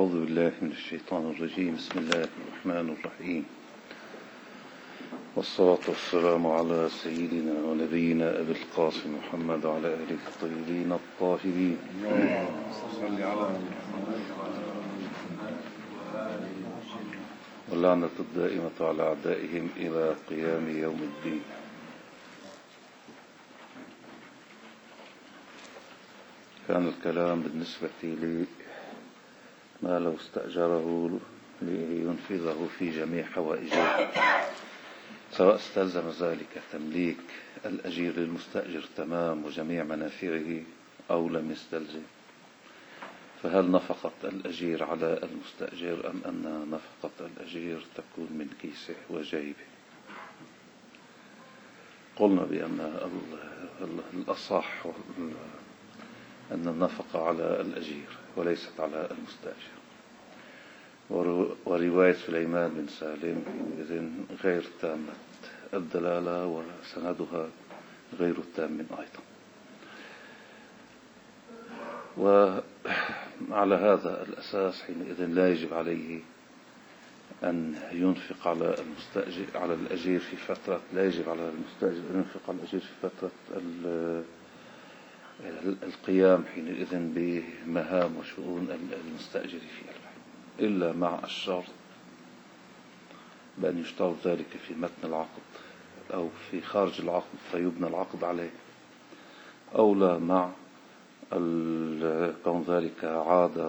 أعوذ بالله من الشيطان الرجيم. بسم الله الرحمن الرحيم، والصلاة والسلام على سيدنا ونبينا أبي القاسم محمد وعلى آله الطيبين الطاهرين. واللعنة الدائمة على أعدائهم إلى قيام يوم الدين. كان الكلام بالنسبة لي ما لو استأجره لينفذه في جميع حوائجه، سواء استلزم ذلك تمليك الأجير للمستأجر تمام وجميع منافعه أو لم يستلزم، فهل نفقة الأجير على المستأجر أم أن نفقة الأجير تكون من كيسه وجيبه؟ قلنا بأن الأصح أن النفقة على الأجير وليست على المستأجر. ورواية سليمان بن سالم إذن غير تامة الدلالة وسندها غير التام أيضا. وعلى هذا الأساس حينئذ لا يجب عليه أن ينفق على المستأجر على الأجير في فترة، لا يجب على المستأجر أن ينفق على الأجير في فترة القيام حينئذ بمهام وشؤون المستأجر في البيت، إلا مع الشرط بأن يشترط ذلك في متن العقد أو في خارج العقد فيبنى العقد عليه، أو لا مع كون ذلك عادة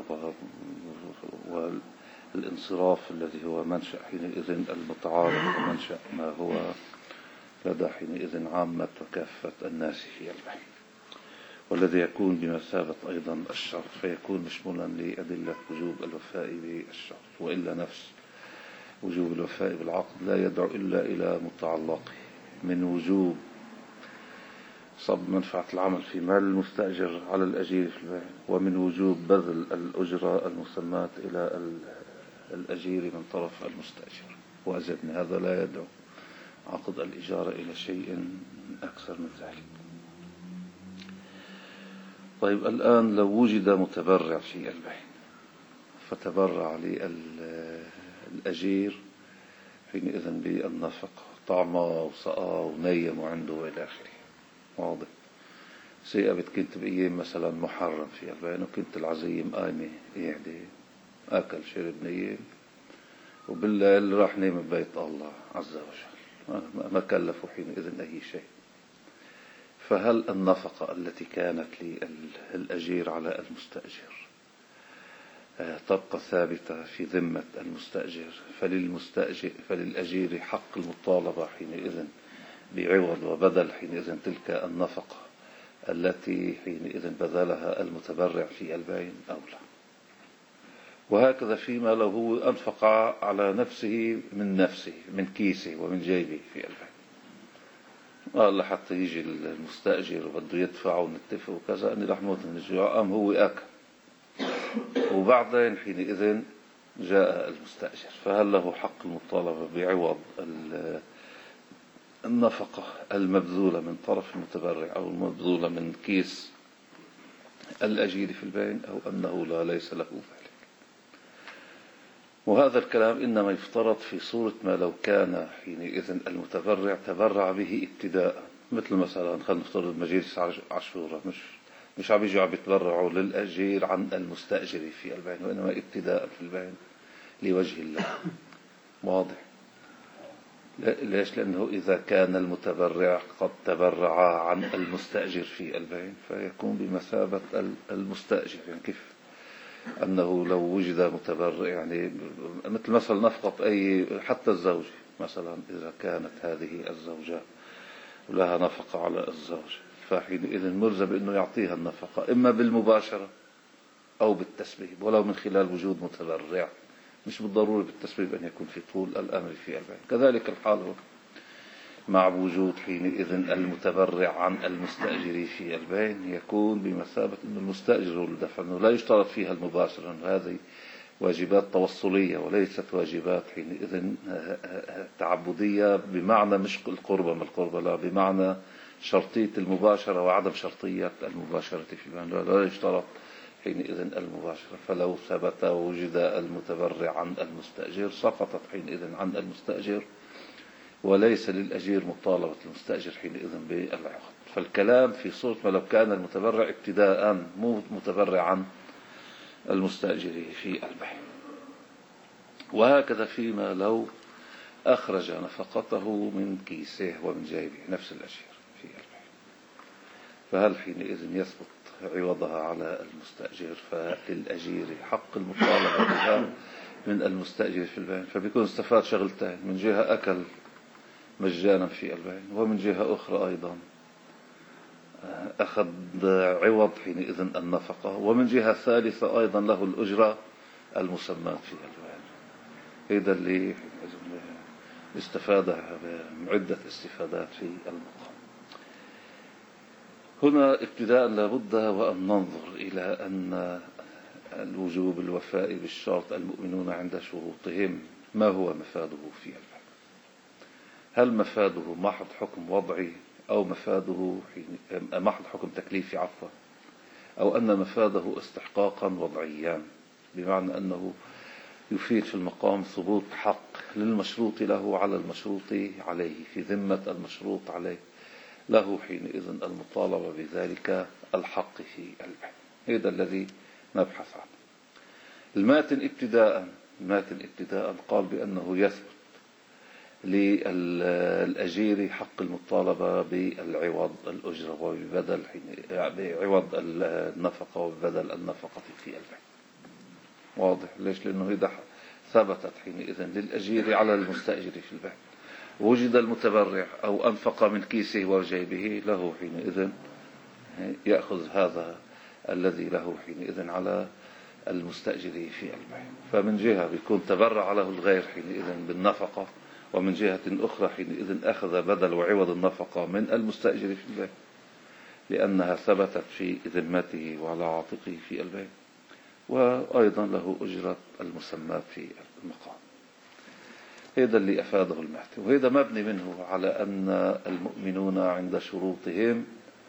والانصراف الذي هو منشأ حينئذ المتعارف ومنشأ ما هو لدى حينئذ عامة وكافة الناس في البيت، والذي يكون بمثابة أيضا الشرط، فيكون مشمولا لأدلة وجوب الوفاء بالشرط. وإلا نفس وجوب الوفاء بالعقد لا يدعو إلا إلى متعلقه من وجوب صب منفعة العمل في مال المستأجر على الأجير في البيع، ومن وجوب بذل الأجرة المسماة إلى الأجير من طرف المستأجر، وأزيد من هذا لا يدعو عقد الإجارة إلى شيء أكثر من ذلك. طيب، الآن لو وجد متبرع في البيع فتبرع للأجير حينئذ بالنفقة، طعمه وسقاه ونيم عنده وإلى آخره، واضح. سيئة كنت بأيام مثلا محرم في البيع وكنت العزيم قايمة يعني أكل شرب نيم، وبالليل راح نيم ببيت الله عز وجل، ما كلفوا حينئذ أي شيء. فهل النفقة التي كانت للأجير على المستأجر تبقى ثابتة في ذمة المستأجر، فللأجير حق المطالبة حينئذ بعوض وبدل حينئذ تلك النفقة التي حينئذ بذلها المتبرع في البيع أو لا؟ وهكذا فيما لو هو أنفق على نفسه من كيسه ومن جيبه في البيع، قال حتى يجي المستأجر وبده يدفع ونتفق وكذا أني رح موت من الجوع، قام هو أكل وبعدين حينئذ جاء المستأجر، فهل له حق المطالبة بعوض النفقة المبذولة من طرف المتبرع أو المبذولة من كيس الأجير في البيع، أو أنه ليس له ذلك؟ وهذا الكلام إنما يفترض في صورة ما لو كان حينئذ المتبرع تبرع به ابتداء، مثل مثلا خلينا نفترض مجلس عاشوراء مش عم يجوا عم يتبرعوا للأجير عن المستأجر في البيع، وإنما ابتداء في البيع لوجه الله، واضح. ليش؟ لأنه إذا كان المتبرع قد تبرع عن المستأجر في البيع فيكون بمثابة المستأجر. يعني كيف أنه لو وجد متبرع، يعني مثل مثلا نفقة أي حتى الزوجة مثلا، إذا كانت هذه الزوجة ولها نفقة على الزوج فحينئذ ملزم بأنه يعطيها النفقة إما بالمباشرة أو بالتسبيب، ولو من خلال وجود متبرع، مش بالضروري بالتسبيب أن يكون في طول الأمر في البيع. كذلك الحال مع وجود حينئذ المتبرع عن المستأجر في البيع، يكون بمثابة أن المستأجر الدفع، أنه لا يشترط فيها المباشرة، أنه هذه واجبات توصلية وليست واجبات حينئذ تعبدية بمعنى مش القربة من القربة، لا، بمعنى شرطية المباشرة وعدم شرطية المباشرة في البيع. لا يشترط حينئذ المباشرة. فلو ثبت وجد المتبرع عن المستأجر سقطت حينئذ عن المستأجر، وليس للأجير مطالبة المستأجر حينئذ بالعقد. فالكلام في صورة ما لو كان المتبرع ابتداء مو متبرع عن المستأجر في البيع. وهكذا فيما لو أخرج نفقته من كيسه ومن جيبه نفس الأجير في البيع، فهل حينئذ يثبت عوضها على المستأجر؟ فللأجير حق المطالبة بها من المستأجر في البيع. فبيكون استفاد شغلتين: من جهة أكل مجانا في البيع، ومن جهة أخرى أيضا أخذ عوض حينئذ النفقة، ومن جهة ثالثة أيضا له الأجرة المسمى في البيع. هذا اللي استفادها بعدة استفادات في المقام. هنا ابتداء لابد وأن ننظر إلى أن الوجوب الوفاء بالشرط المؤمنون عند شروطهم ما هو مفاده في البيع؟ هل مفاده محض حكم وضعي، أو مفاده محض حكم تكليفي عفوا، أو أن مفاده استحقاقا وضعيا، بمعنى أنه يفيد في المقام ثبوت حق للمشروط له على المشروط عليه في ذمة المشروط عليه، له حينئذ المطالبة بذلك الحق في البيع. هذا الذي نبحث عنه. الماتن ابتداء قال بأنه يثبت للأجير حق المطالبة بالعوض الأجرة وببدل بعوض النفقة وببدل النفقة في البيع. واضح ليش؟ لأنه إذا ثبتت حينئذ للأجير على المستأجر في البيع، وجد المتبرع أو أنفق من كيسه وجيبه، له حينئذ يأخذ هذا الذي له حينئذ على المستأجر في البيع. فمن جهة بيكون تبرع له الغير حينئذ بالنفقة، ومن جهة أخرى حينئذ أخذ بدل وعوض النفقة من المستأجر في البيع، لأنها ثبتت في ذمته وعلى عاتقه في البيع، وأيضا له أجرة المسمى في المقام. هذا اللي أفاده المحتي، وهذا مبني منه على أن المؤمنون عند شروطهم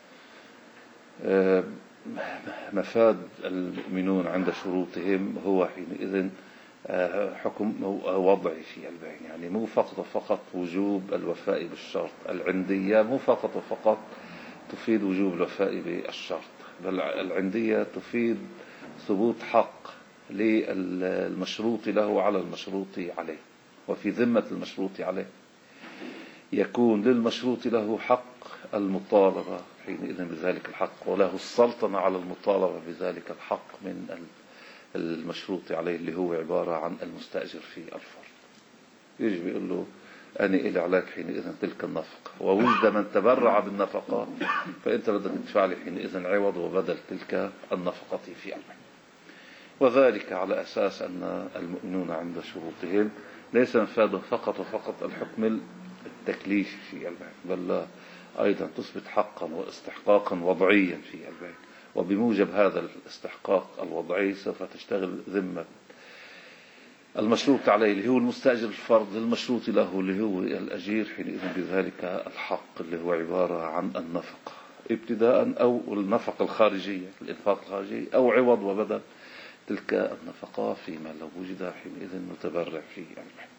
مفاد المؤمنون عند شروطهم هو حينئذ حكم وضعي في البيع، يعني مو فقط وجوب الوفاء بالشرط العندية، مو فقط تفيد وجوب الوفاء بالشرط، بل العندية تفيد ثبوت حق للمشروط له على المشروط عليه، وفي ذمة المشروط عليه يكون للمشروط له حق المطالبة حينئذ بذلك الحق، وله السلطنة على المطالبة بذلك الحق من المشروط عليه اللي هو عبارة عن المستأجر في الفرد. يجي بيقول له أنا إلي عليك حينئذ تلك النفقة، ووجد من تبرع بالنفقة فأنت بدك تدفع لي حينئذ عوض وبدل تلك النفقة في البيع. وذلك على أساس أن المؤمنون عند شروطهم ليس مفاده فقط الحكم التكليفي في البيع، بل أيضا تثبت حقا واستحقاقا وضعيا في البيع، وبموجب هذا الاستحقاق الوضعي سوف تشتغل ذمة المشروط عليه اللي هو المستأجر الفرد للمشروط له اللي هو الأجير حينئذ بذلك الحق اللي هو عبارة عن النفقة ابتداء، أو النفقة الخارجية الإنفاق الخارجي، أو عوض وبدل تلك النفقة فيما لو وجد حينئذ متبرع في البيع.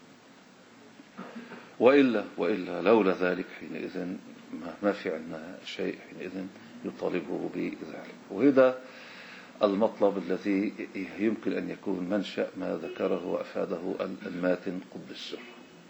وإلا لولا ذلك حينئذ ما في عندنا شيء حينئذ يطالبه بذلك. وهذا المطلب الذي يمكن أن يكون منشأ ما ذكره وأفاده الماتن قدس السر.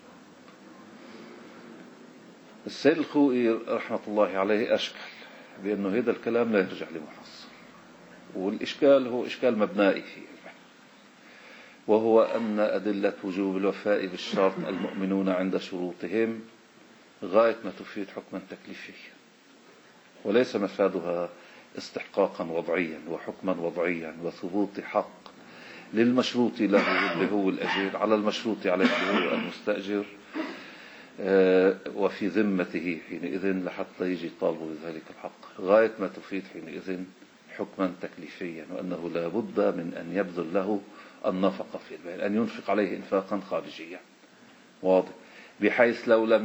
السيد الخوئي رحمة الله عليه أشكل بأنه هذا الكلام لا يرجع لمحصل، والإشكال هو إشكال مبنائي فيه، وهو أن أدلة وجوب الوفاء بالشرط المؤمنون عند شروطهم غاية ما تفيد حكما تكليفيا، وليس مفادها استحقاقا وضعيا وحكما وضعيا وثبوت حق للمشروط له اللي هو الأجير على المشروط عليه اللي هو المستأجر وفي ذمته حينئذ لحتى يجي طالبه بذلك الحق، غاية ما تفيد حينئذ حكما تكليفيا، وأنه لا بد من أن يبذل له النفقة في البيع، أن ينفق عليه إنفاقا خارجيا واضح، بحيث لو لم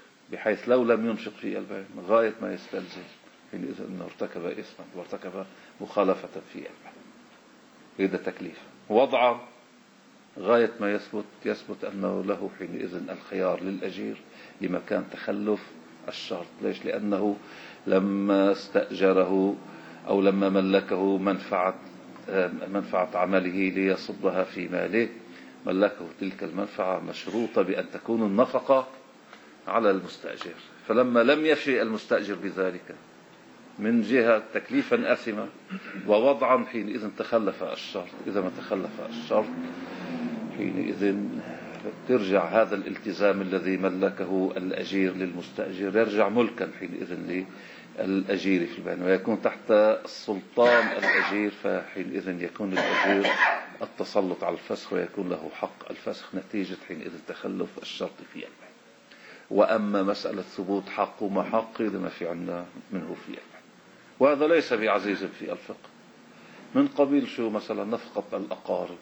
ينفق في البيع غاية ما يستلزم حينئذ أنه ارتكب إثما وارتكب مخالفة في البيع. هذا تكليف. وضعا غاية ما يثبت أنه له حينئذ الخيار للأجير لمكان تخلف الشرط. ليش؟ لأنه لما استأجره أو لما ملكه منفعة عمله ليصبها في ماله، ملكه تلك المنفعة مشروطة بأن تكون النفقة على المستأجر. فلما لم يفي المستأجر بذلك من جهة تكليفا آثما ووضعا، حينئذ تخلف الشرط. إذا ما تخلف الشرط حينئذ ترجع هذا الالتزام الذي ملكه الأجير للمستأجر، يرجع ملكا حينئذ للأجير في البيان، ويكون تحت سلطان الأجير. فحينئذ يكون الأجير التسلط على الفسخ، ويكون له حق الفسخ نتيجة حينئذ تخلف الشرط في البيان. وأما مسألة ثبوت حق وما حق لما في عنا منه في البيان، وهذا ليس بعزيز في الفقه. من قبيل شو؟ مثلا نفقة الأقارب،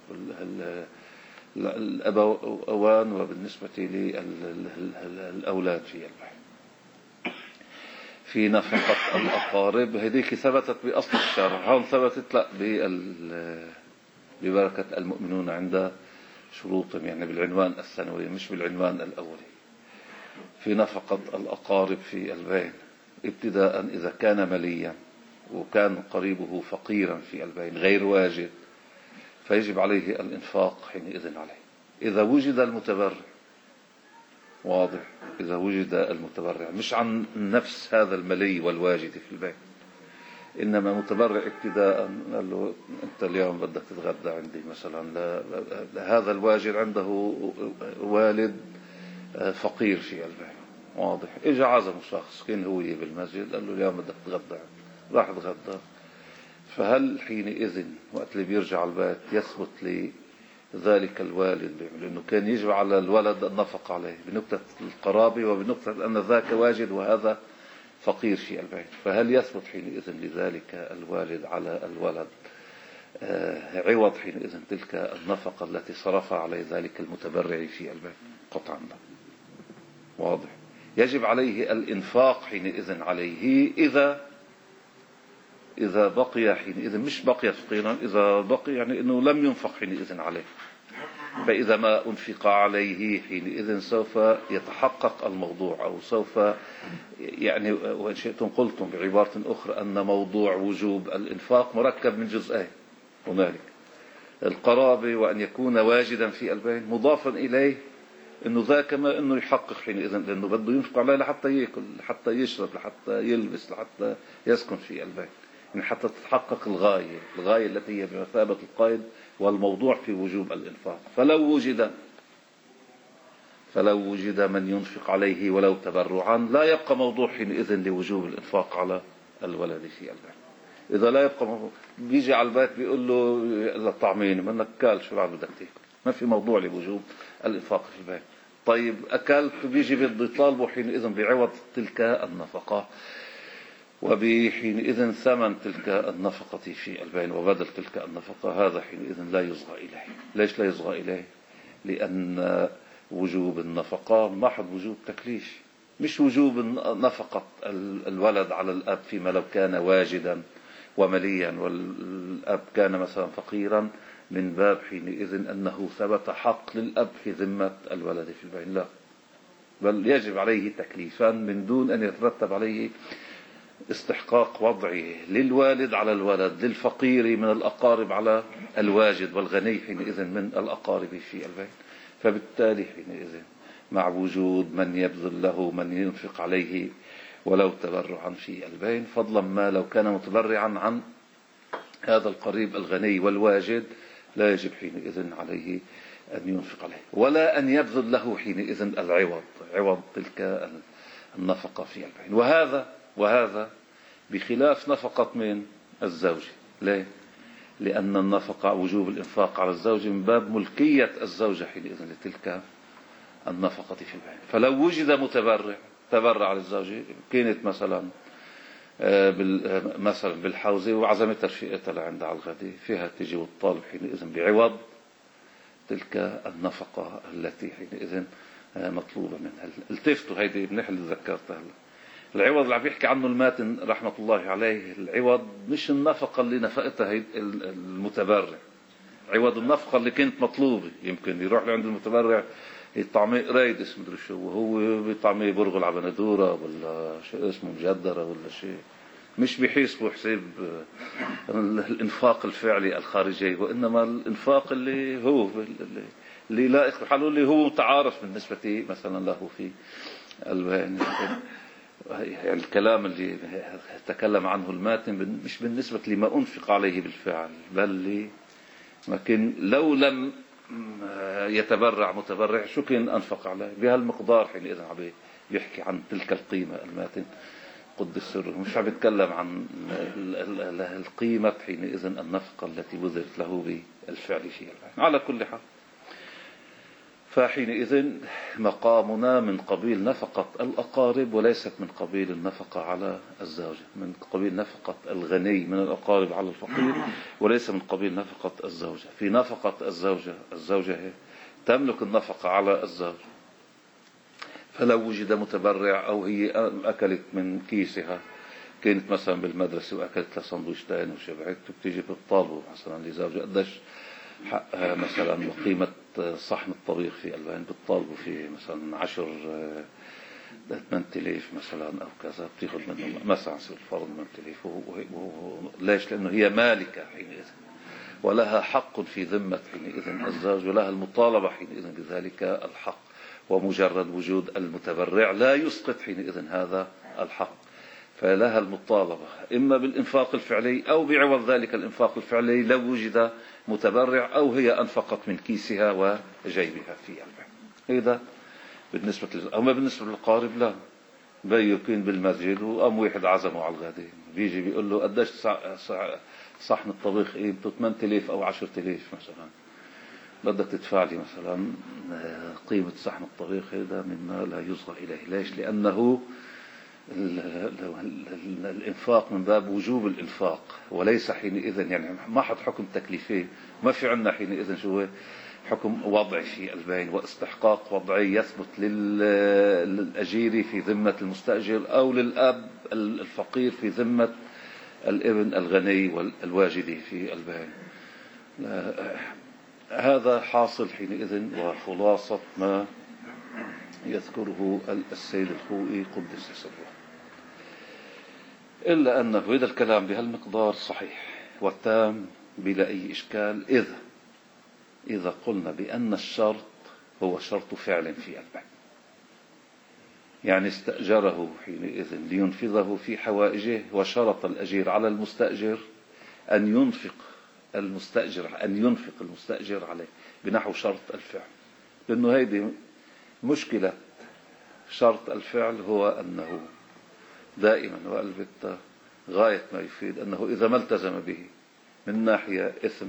الأبوان، وبالنسبة للأولاد في البيان. في نفقة الأقارب هذيك ثبتت بأصل الشرع، هون ثبتت لا ببركة المؤمنون عند شروطهم، يعني بالعنوان الثانوي مش بالعنوان الأولي. في نفقة الأقارب في البين ابتداء إذا كان مليا وكان قريبه فقيرا في البين غير واجد، فيجب عليه الإنفاق حينئذ عليه. إذا وجد المتبرع، واضح، إذا وجد المتبرع مش عن نفس هذا الملي والواجد في البيت، إنما متبرع ابتداء قال له أنت اليوم بدك تتغدى عندي مثلا، هذا الواجد عنده والد فقير في البيت، واضح، إجا عزم شخص كان هو بالمسجد قال له اليوم بدك تتغدى، راح تغدى. فهل حينئذ وقت اللي بيرجع البيت يثبت لي ذلك الوالد لأنه كان يجب على الولد النفقة عليه بنقطة القرابة وبنقطة أن ذاك واجد وهذا فقير في البيت، فهل يثبت حينئذ لذلك الوالد على الولد عوض حينئذ تلك النفقة التي صرفها عليه ذلك المتبرع في البيت؟ قطعا لا، واضح. يجب عليه الإنفاق حينئذ عليه إذا بقي حينئذ، مش بقي فقيرا، إذا بقي يعني أنه لم ينفق حينئذ عليه. فإذا ما أنفق عليه حينئذ سوف يتحقق الموضوع، أو سوف يعني وإن شئتم قلتم بعبارة أخرى أن موضوع وجوب الإنفاق مركب من جزئين، هنالك القرابة وأن يكون واجدا في البين، مضافا إليه أنه ذاك ما أنه يحقق حينئذ، لأنه بده ينفق عليه لحتى يأكل، لحتى يشرب، لحتى يلبس، لحتى يسكن في البيت، يعني حتى تتحقق الغاية التي هي بمثابة القيد والموضوع في وجوب الإنفاق. فلو وجد من ينفق عليه ولو تبرعا لا يبقى موضوع حينئذ لوجوب الإنفاق على الولد في البيت. إذا لا يبقى موضوع، بيجي على البيت بيقول له طعمين منك كال، شو بعد بدك تاكل؟ ما في موضوع لوجوب الإنفاق في البيت. طيب أكلت، بيجي بده يطالبه حينئذ بعوض تلك النفقة وبحينئذ ثمن تلك النفقة في البين وبدل تلك النفقة، هذا حينئذ لا يصغى إليه. ليش لا يصغى إليه؟ لأن وجوب النفقة محض وجوب تكليف، مش وجوب نفقة الولد على الأب فيما لو كان واجدا ومليا والأب كان مثلا فقيرا، من باب حينئذ أنه ثبت حق للأب في ذمة الولد في البين، لا، بل يجب عليه تكليفا من دون أن يترتب عليه استحقاق وضعه للوالد على الولد، للفقير من الأقارب على الواجد، والغني حينئذ من الأقارب في البيت. فبالتالي حينئذ مع وجود من يبذل له من ينفق عليه ولو تبرعا في البين، فضلا ما لو كان متبرعا عن هذا القريب الغني والواجد، لا يجب حينئذ عليه أن ينفق عليه ولا أن يبذل له حينئذ عوض تلك النفقة في البين. وهذا بخلاف نفقة من الزوج. ليه؟ لأن النفقة وجوب الإنفاق على الزوج من باب ملكية الزوجة حينئذ لتلك النفقة في البين. فلو وجد متبرع تبرع للزوجة، كانت مثلا بالحوزة وعزمت رفيقتها لعندها على الغد، فيها تجي والطالب حينئذ بعوض تلك النفقة التي حينئذ مطلوبة منها. التفتوا هيدي منيح اللي ذكرتها هلا، العوض اللي عم يحكي عنه الماتن رحمة الله عليه، العوض مش النفقة اللي نفقتها المتبرع، عوض النفقة اللي كانت مطلوبة. يمكن يروح لعند المتبرع يطعميه قريدس مدري شو، وهو بيطعميه برغل على بندورة ولا شيء اسمه مجدرة ولا شيء، مش بيحسبوا حساب الإنفاق الفعلي الخارجي، وإنما الإنفاق اللي هو اللي لائق بحاله، اللي هو متعارف بالنسبة مثلا له في يعني الكلام اللي تكلم عنه الماتن مش بالنسبة لما أنفق عليه بالفعل، بل لكن لو لم يتبرع متبرع شو كان أنفق عليه بهالمقدار. حينئذ عم يحكي عن تلك القيمة الماتن قدس سره، مش عم يتكلم عن القيمة حينئذ النفقة التي بذلت له بالفعل فيها. على كل حال، فحينئذ مقامنا من قبيل نفقة الأقارب وليست من قبيل النفقة على الزوجة، من قبيل نفقة الغني من الأقارب على الفقير، وليس من قبيل نفقة الزوجة. في نفقة الزوجة هي تملك النفقة على الزوج، فلو وجد متبرع أو هي أكلت من كيسها، كانت مثلا بالمدرسة وأكلت لها سندويشتين وشبعت، وبتيجي بتطالبوا مثلا لزوجها قديش حقها مثلا وقيمة صحن الطبيخ في البان، بتطالبوا في مثلا 8,000 مثلا أو كذا، بتاخذ منه مثلا سوى الفرض 8,000. ليش؟ لأنه هي مالكة حينئذ، ولها حق في ذمة حينئذ الزوج، ولها المطالبة حينئذ بذلك الحق، ومجرد وجود المتبرع لا يسقط حينئذ هذا الحق، فلها المطالبة إما بالإنفاق الفعلي أو بعوض ذلك الإنفاق الفعلي لو وجد متبرع، أو هي أنفقت من كيسها وجيبها في البيت. هذا بالنسبة أما بالنسبة للقارب لا، بيكون بالمسجد وقام واحد عزمه على الغداء، بيجي بيقول له قديش صحن الطبيخ قيمته 8,000 أو 10,000 مثلا، بدك تدفع لي مثلا قيمة صحن الطبيخ، هذا مما لا يصغى إليه. ليش؟ لأنه الإنفاق من باب وجوب الإنفاق، وليس حينئذ يعني ما حد حكم تكليفي، ما في عندنا حينئذ شو حكم وضعي في البين واستحقاق وضعي يثبت للأجير في ذمة المستأجر، أو للأب الفقير في ذمة الابن الغني والواجد في البين. هذا حاصل حينئذ، وخلاصة ما يذكره السيد الخوئي قدس سره. إلا أن هذا الكلام بهالمقدار صحيح والتام بلا أي إشكال إذا قلنا بأن الشرط هو شرط فعل في البيع، يعني استأجره حينئذ لينفذه في حوائجه، وشرط الأجير على المستأجر أن ينفق المستأجر عليه بنحو شرط الفعل. لأنه هيدي مشكلة شرط الفعل، هو أنه دائما والبتة غاية ما يفيد أنه إذا ما التزم به من ناحية إثم،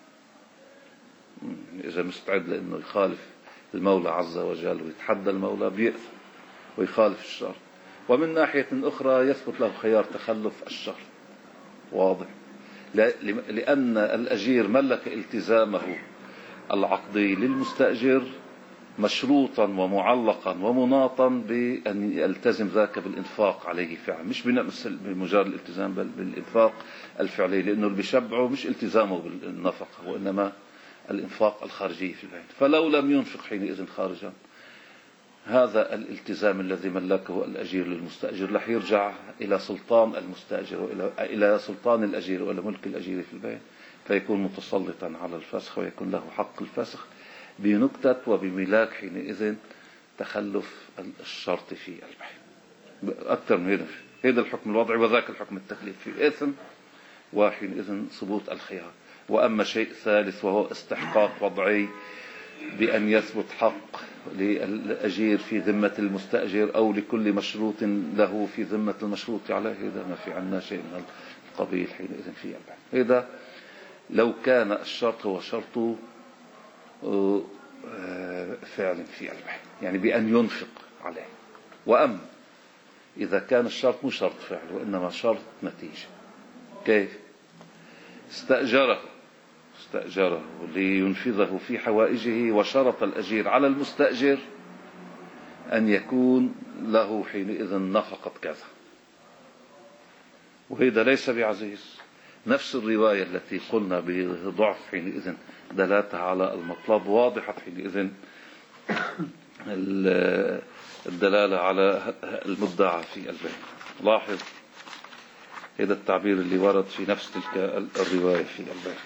إذا مستعد لأنه يخالف المولى عز وجل ويتحدى المولى بيأثم ويخالف الشرط، ومن ناحية أخرى يثبت له خيار تخلف الشرط. واضح؟ لأن الأجير ملك التزامه العقدي للمستأجر مشروطا ومعلقا ومناطا بأن يلتزم ذاك بالإنفاق عليه فعلا، مش بمجرد الالتزام بل بالإنفاق الفعلي، لأنه اللي بيشبعه مش التزامه بالنفقة وإنما الإنفاق الخارجي في البيت. فلو لم ينفق حينئذ خارجا، هذا الالتزام الذي ملكه الأجير للمستأجر رح يرجع إلى سلطان المستأجر وإلى سلطان الأجير وإلى ملك الأجير في البيت، فيكون متسلطا على الفسخ ويكون له حق الفسخ بنكتة وبملاك حينئذ تخلف الشرط في البيع. أكثر من هذا الحكم الوضعي وذاك الحكم التكليف في إثم، وحينئذ ثبوت الخيار. وأما شيء ثالث وهو استحقاق وضعي بأن يثبت حق للأجير في ذمة المستأجر أو لكل مشروط له في ذمة المشروط عليه، هذا ما في عنا شيء من القبيل حينئذ في البيع. هذا لو كان الشرط هو شرط فعل في البيع، يعني بأن ينفق عليه. وأما إذا كان الشرط مش شرط فعل وإنما شرط نتيجة، كيف؟ استأجره لينفذه في حوائجه، وشرط الأجير على المستأجر أن يكون له حينئذ نفقة كذا، وهذا ليس بعزيز. نفس الرواية التي قلنا بضعف حينئذ دلالتها على المطلب واضحة حينئذ الدلالة على المدعى في البين. لاحظ هذا التعبير اللي ورد في نفس تلك الرواية في البين.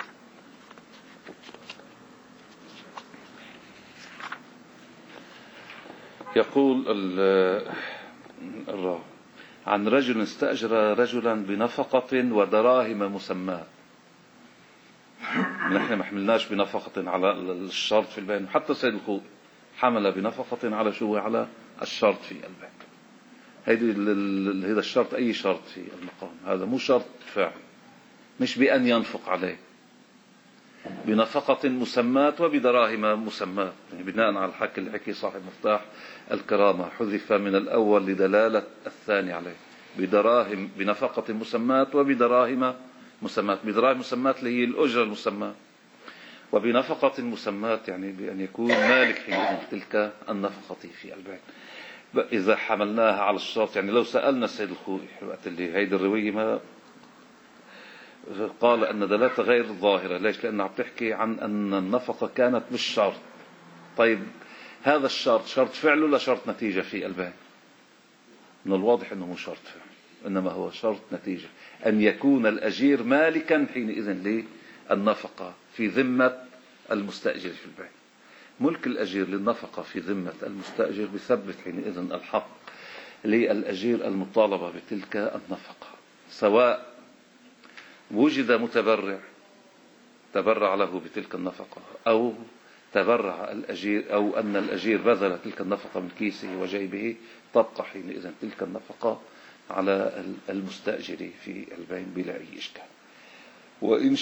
يقول الراوي عن رجل استأجر رجلا بنفقة ودراهم مسماة. نحن ما حملناش بنفقة على الشرط في البين، حتى سيد الخوئي حمل بنفقة على شو؟ على الشرط في البين. هذا الشرط أي شرط في المقام، هذا مو شرط فعل، مش بأن ينفق عليه. بنفقة مسماة وبدراهم مسماة، يعني بناء على الحكي اللي حكي صاحب مفتاح الكرامة، حذف من الأول لدلالة الثاني عليه. بدراهم، بنفقة مسماة وبدراهم مسماة. بدراهم مسماة اللي هي الأجرة المسماة، وبنفقة مسماة يعني بأن يكون مالك حينئذ تلك النفقة في البيت. إذا حملناها على الشرط، يعني لو سألنا السيد الخوئي وقت اللي هيدي الرواية ما قال أن دلالتها غير ظاهرة. ليش؟ لأنها بتحكي عن أن النفقة كانت بالشرط. طيب هذا الشرط شرط فعل ولا شرط نتيجة في البيت؟ من الواضح أنه مو شرط فعل، إنما هو شرط نتيجة، أن يكون الأجير مالكا حينئذ للنفقة في ذمة المستأجر في البيت. ملك الأجير للنفقة في ذمة المستأجر بثبت حينئذ الحق للأجير المطالبة بتلك النفقة، سواء وجد متبرع تبرع له بتلك النفقة، أو تبرع الأجير، أو أن الأجير بذل تلك النفقة من كيسه وجيبه، تبقى حينئذ تلك النفقة على المستأجر في البين بلا أي إشكال. وإن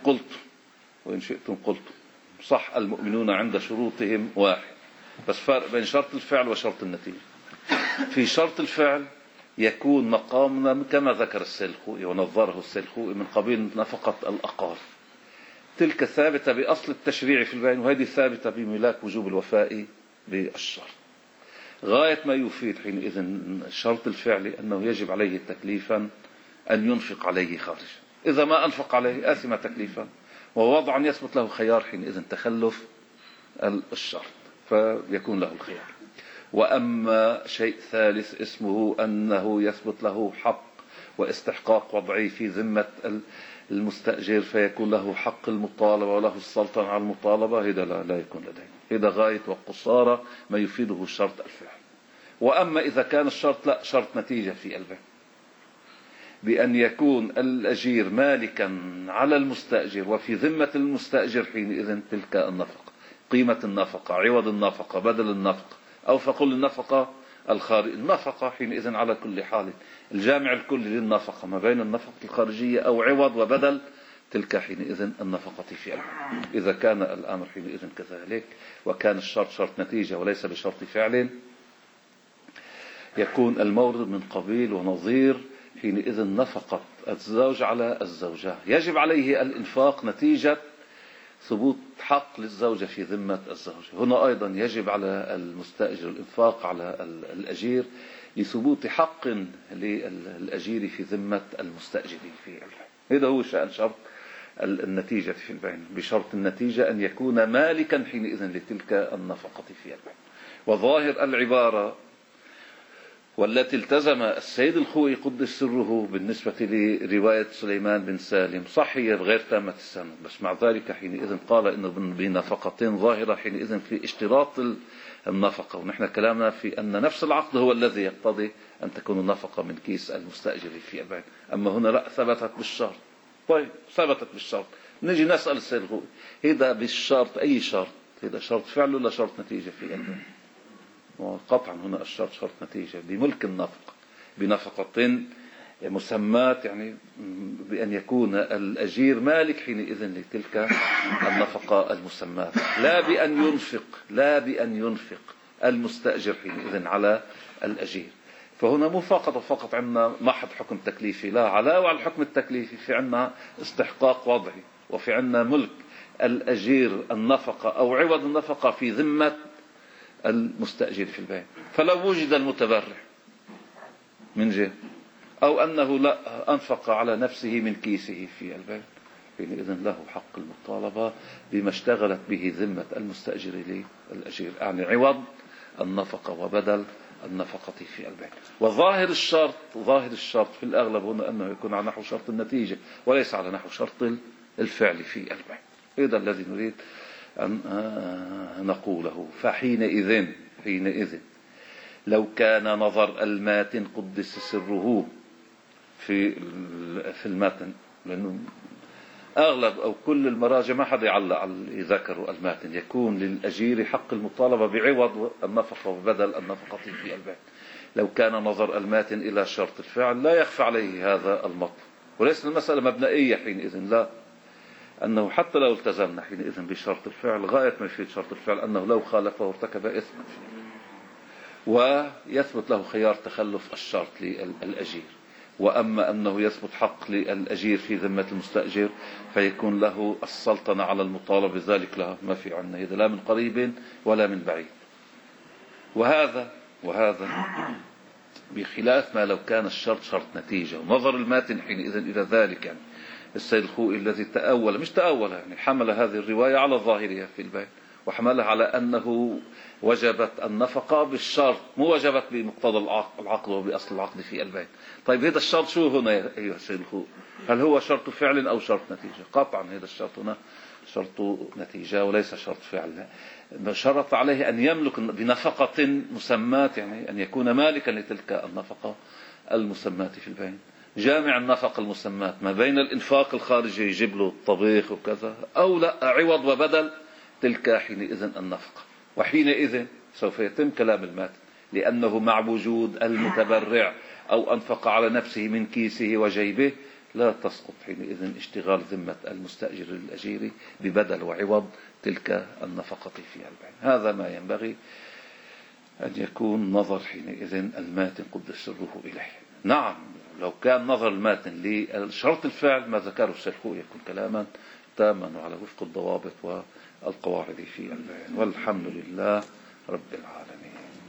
شئتم قلتم صح، المؤمنون عند شروطهم واحد، بس فرق بين شرط الفعل وشرط النتيجة. في شرط الفعل يكون مقامنا كما ذكر السيد الخوئي ونظره السيد الخوئي من قبيل نفقة الأقارب، تلك ثابتة بأصل التشريع في البين، وهذه ثابتة بملاك وجوب الوفاء بالشرط. غاية ما يفيد حينئذ الشرط الفعلي أنه يجب عليه تكليفا أن ينفق عليه خارجا. إذا ما أنفق عليه آثم تكليفا، ووضعا يثبت له خيار حينئذ تخلف الشرط، فيكون له الخيار. وأما شيء ثالث اسمه أنه يثبت له حق واستحقاق وضعي في ذمة المستأجر، فيكون له حق المطالبة وله السلطنة على المطالبة، هذا لا يكون لديه. هذا غاية وقصارى ما يفيده الشرط الفعل. وأما إذا كان الشرط لا شرط نتيجة في البيت، بأن يكون الأجير مالكا على المستأجر وفي ذمة المستأجر حينئذ تلك النفقة، قيمة النفقة، عوض النفقة، بدل النفقة، أو فقل النفقة الخارج. النفقة حينئذ على كل حال الجامع الكلي للنفقة ما بين النفقة الخارجية أو عوض وبدل تلك حينئذ النفقة في البيت. إذا كان الأمر حينئذ كذلك وكان الشرط شرط نتيجة وليس بشرط فعل، يكون المورد من قبيل ونظير حينئذ نفقة الزوج على الزوجة، يجب عليه الإنفاق نتيجة ثبوت حق للزوجة في ذمة الزوج. هنا أيضا يجب على المستأجر الإنفاق على الأجير لثبوت حق للأجير في ذمة المستأجر في البيت. هذا هو شأن شرط النتيجة في البين، بشرط النتيجة أن يكون مالكا حينئذ لتلك النفقة في البين. وظاهر العبارة والتي التزم السيد الخوئي قدس سره بالنسبة لرواية سليمان بن سالم صحية غير تامة السند، بس مع ذلك حينئذ قال إنه بنفقتين ظاهرة حينئذ في اشتراط النفقة. ونحن كلامنا في أن نفس العقد هو الذي يقتضي أن تكون النفقة من كيس المستأجر في البيت. أما هنا لا، ثبتت بالشرط. طيب ثبتت بالشرط، نجي نسأل السيد الخوئي هذا بالشرط أي شرط؟ هذا شرط فعل ولا شرط نتيجة في البيت؟ وقطعا هنا الشرط شرط نتيجة بملك النفقة بنفقة مسمات، يعني بأن يكون الأجير مالك حينئذ لتلك النفقة المسمات، لا بأن ينفق المستأجر حينئذ على الأجير. فهنا مو فقط عندنا محض حكم تكليفي، لا، علاوة على الحكم التكليفي في عندنا استحقاق وضعي، وفي عندنا ملك الأجير النفقة أو عوض النفقة في ذمة المستأجر في البيت. فلو وجد المتبرع من جهة أو أنه لا أنفق على نفسه من كيسه في البيع، حينئذ له حق المطالبة بما اشتغلت به ذمة المستأجر للأجير، يعني عوض النفقة وبدل النفقة في البيع. وظاهر الشرط، ظاهر الشرط في الأغلب هنا أنه يكون على نحو شرط النتيجة وليس على نحو شرط الفعل في البيع. هذا الذي نريد أن نقوله. فحينئذ لو كان نظر الماتن قدس سره في الماتن، لأنه أغلب أو كل المراجع ما حدا يعلق على اللي ذكروا الماتن، يكون للأجير حق المطالبة بعوض النفقة وبدل النفقة في البيع. لو كان نظر الماتن إلى شرط الفعل لا يخفى عليه هذا المطلب، وليس المسألة مبنائية حينئذ، لا، أنه حتى لو التزمنا حينئذ بشرط الفعل، غاية ما يفيد شرط الفعل أنه لو خالفه ارتكب إثما، ويثبت له خيار تخلف الشرط للأجير. وأما أنه يثبت حق للأجير في ذمة المستأجر فيكون له السلطنة على المطالبة بذلك، له ما في عنا هذا لا من قريب ولا من بعيد. وهذا بخلاف ما لو كان الشرط شرط نتيجة ونظر الماتن حينئذ إلى ذلك. يعني السيد الخوئي الذي مش تأول، يعني حمل هذه الرواية على ظاهرها في البيع، وحملها على أنه وجبت النفقة بالشرط، مو وجبت بمقتضى العقد وبأصل العقد في البيع. طيب هذا الشرط شو هنا يا أيها السيد الخوئي؟ هل هو شرط فعل أو شرط نتيجة؟ قطعا هذا الشرط هنا شرط نتيجة وليس شرط فعل. شرط عليه أن يملك بنفقة مسماة، يعني أن يكون مالكا لتلك النفقة المسماة في البيع، جامع النفقة المسماة ما بين الإنفاق الخارجي يجيب له الطبيخ وكذا، أو لا عوض وبدل تلك حينئذ النفقة. وحينئذ سوف يتم كلام المات، لأنه مع وجود المتبرع أو أنفق على نفسه من كيسه وجيبه لا تسقط حينئذ اشتغال ذمة المستأجر للأجير ببدل وعوض تلك النفقة في البيع. هذا ما ينبغي أن يكون نظر حينئذ الماتن قدس سره إليه. نعم، لو كان نظر الماتن لشرط الفعل ما ذكره السيد الخوئي يكون كلاما تاما وعلى وفق الضوابط والقواعد في البيان. والحمد لله رب العالمين.